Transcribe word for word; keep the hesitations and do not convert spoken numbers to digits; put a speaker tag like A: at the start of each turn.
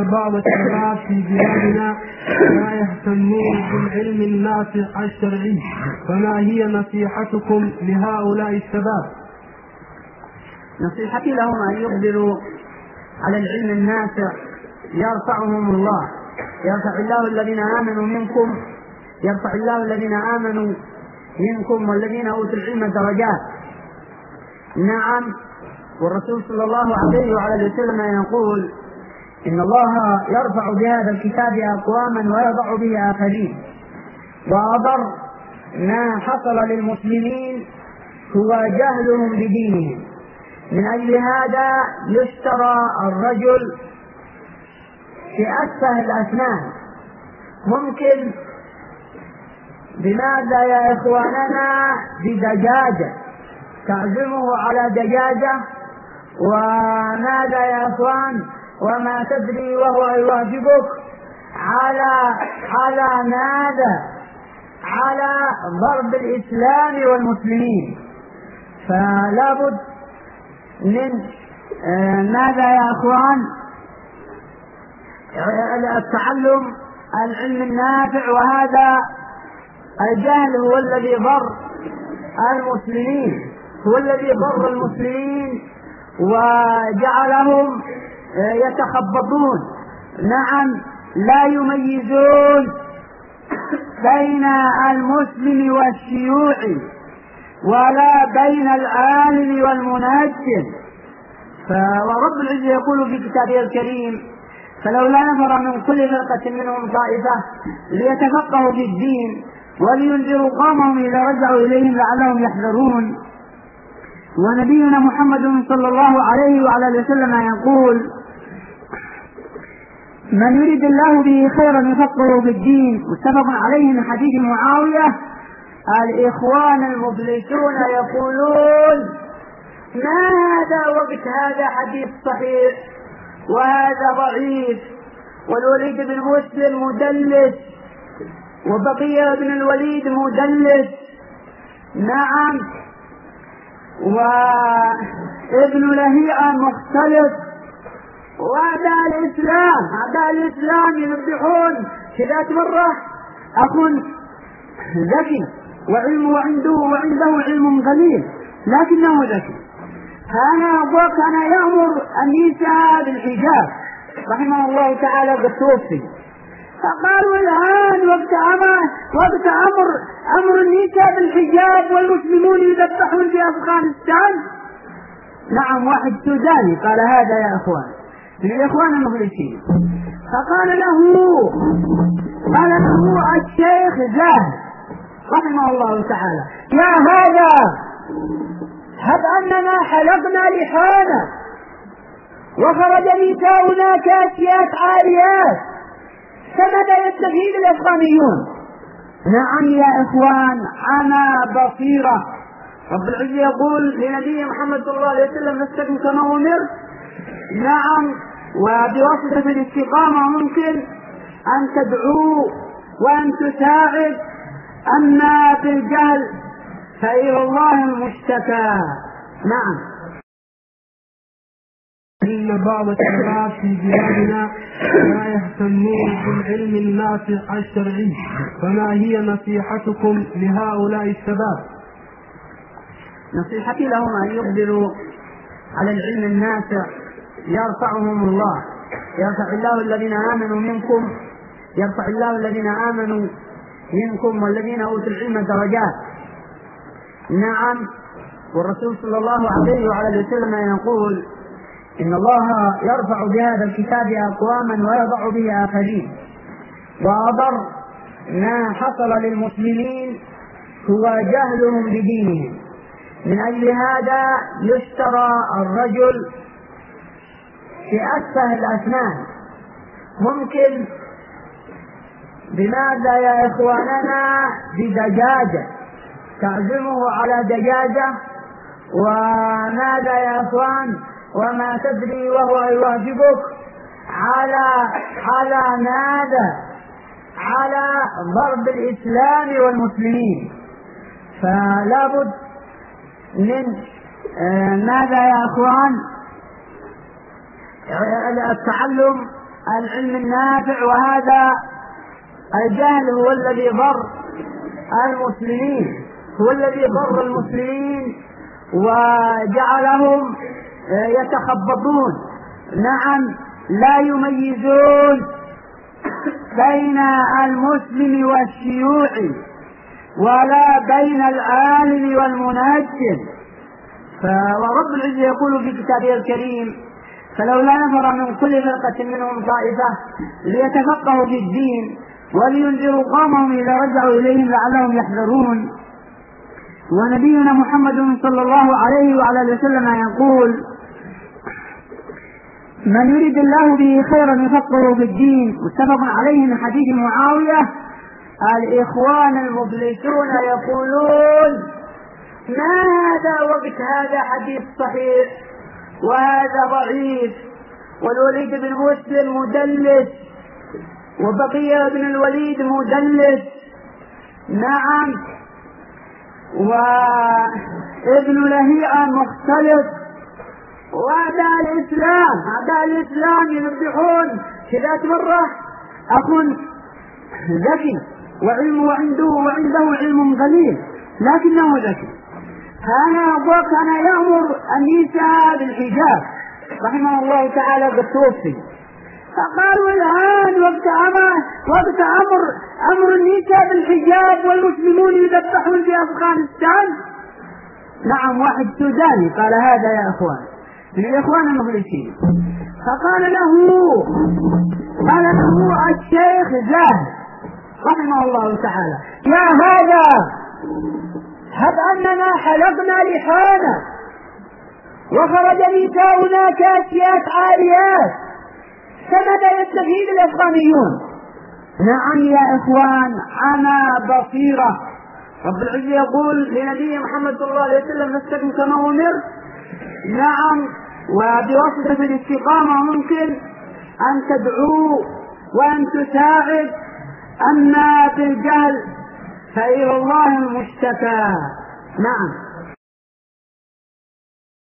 A: إن بعض الشباب في بلادنا لا يهتمون بالعلم النافع الشرعي، فما هي نصيحتكم لهؤلاء الشباب؟
B: نصيحتي لهم أن يقبلوا على العلم النافع يرفعهم الله، يرفع الله الذين آمنوا منكم يرفع الله الذين آمنوا منكم والذين أوتوا العلم درجات. نعم، والرسول صلى الله عليه وعلى وسلم يقول إن الله يرفع بهذا الكتاب أقواما ويضع به آخرين، وأضر ما حصل للمسلمين هو جهلهم بدينهم. من أجل هذا يشترى الرجل في أسفه الأسنان. ممكن بماذا يا إخواننا؟ بدجاجة، تعزمه على دجاجة. وماذا يا إخوان؟ وما تدري وهو يواجبك على على ماذا؟ على ضرب الإسلام والمسلمين. فلا بد من ماذا يا إخوان؟ التعلم العلم النافع، وهذا الجهل هو الذي ضر المسلمين هو الذي ضر المسلمين وجعلهم يتخبطون. نعم، لا يميزون بين المسلم والشيوعي ولا بين العالم والمنجم. ورب العزة يقول في كتابه الكريم: فلولا نفر من كل فرقة منهم طائفة ليتفقهوا في الدين ولينذروا قومهم إذا رجعوا إليهم لعلهم يحذرون. ونبينا محمد صلى الله عليه وعلى وسلم يقول: من يريد الله به خيرا يفقهه في الدين. متفق عليه من حديث معاوية. الإخوان المفلسون يقولون: ما هذا وقت هذا حديث صحيح وهذا ضعيف، والوليد بن مسلم مدلس وبقية بن الوليد مدلس. نعم، وابن لهيعة مختلف. وهذا الإسلام هذا الإسلام ينبحون كذات مرة أخ ذكي وعلمه عنده وعنده علم قليل لكنه ذكي، أنا وكان يأمر النساء بالحجاب رحمه الله تعالى قد توفي. فقالوا الآن وقت أمر وقت أمر أمر النساء بالحجاب والمسلمون يذبحون في أفغانستان. نعم، واحد سوداني قال هذا يا أخوان من الإخوان المخلصين. فقال له قال له الشيخ زاهد رحمه الله تعالى: يا هذا، هب أننا حلقنا لحانا وخرج نساؤنا كاسيات عاريات، فماذا يستفيد الأفغانيون؟ نعم يا إخوان، أنا بصيرة. رب العزة يقول لنبي محمد صلى الله عليه وسلم: فاستقم كما أمرت. نعم، وبواسطة الاستقامة ممكن أن تدعو وأن تساعد. أما بالجهل فإلى الله المشتكى. نعم.
A: إن بعض الشباب في بلادنا لا يهتمون بالعلم النافع الشرعي، فما هي نصيحتكم لهؤلاء الشباب؟
B: نصيحتي لهم أن يقبلوا على العلم النافع يرفعهم الله، يرفع الله الذين آمنوا منكم يرفع الله الذين آمنوا منكم والذين أوتوا العلم درجات. نعم، والرسول صلى الله عليه وعلى وسلم يقول إن الله يرفع بهذا الكتاب أقواما ويضع به آخرين، وأضر ما حصل للمسلمين هو جهلهم بدينهم. من أجل هذا يشترى الرجل في أسفه الأسنان. ممكن بماذا يا إخواننا؟ بدجاجة، تعزمه على دجاجة. وماذا يا إخوان؟ وما تدري وهو يواجبك على على ماذا؟ على ضرب الإسلام والمسلمين. فلا بد من ماذا يا أخوان؟ التعلم العلم النافع، وهذا الجهل هو الذي ضر المسلمين، هو الذي ضر المسلمين وجعلهم يتخبطون. نعم، لا يميزون بين المسلم والشيوعي ولا بين العالم والمنجم. ورب العزة يقول في كتابه الكريم: فلولا نفر من كل فرقة منهم طائفة ليتفقهوا في الدين ولينذروا قومهم إذا رجعوا إليهم لعلهم يحذرون. ونبينا محمد صلى الله عليه وعلى اله وسلم يقول: من يريد الله به خيرا يفقهه في الدين. متفق عليه من حديث معاوية. الإخوان المفلسون يقولون: ما هذا وقت هذا حديث صحيح وهذا ضعيف، والوليد بن مسلم مدلس وبقية بن الوليد مدلس. نعم، وابن لهيعة مختلط، وهذا الإسلام هذا الإسلام ينبحون. كذات مرة أخ ذكي وعلمه عنده وعنده علم قليل لكنه ذكي، هذا وكان يأمر النساء بالحجاب رحمه الله تعالى قد توفي، فقالوا الآن وقت أمر وقت أمر أمر النساء بالحجاب والمسلمون يذبحون في أفغانستان. نعم، واحد سوداني قال هذا يا أخوان من الإخوان المفلسين، فقال له قال له الشيخ زاهد رحمه الله تعالى: يا هذا، هب أننا حلقنا لحانا وخرج نساؤنا كاسيات عاريات، فماذا يستفيد الأفغانيون؟ نعم يا إخوان، عمى بصيرة. رب العزة يقول لنبي محمد صلى الله عليه وسلم: فاستقم كما أمر. نعم، وبواسطة الاستقامة ممكن أن تدعو وأن تساعد، أما بالجهل فإلى الله المشتكى. نعم.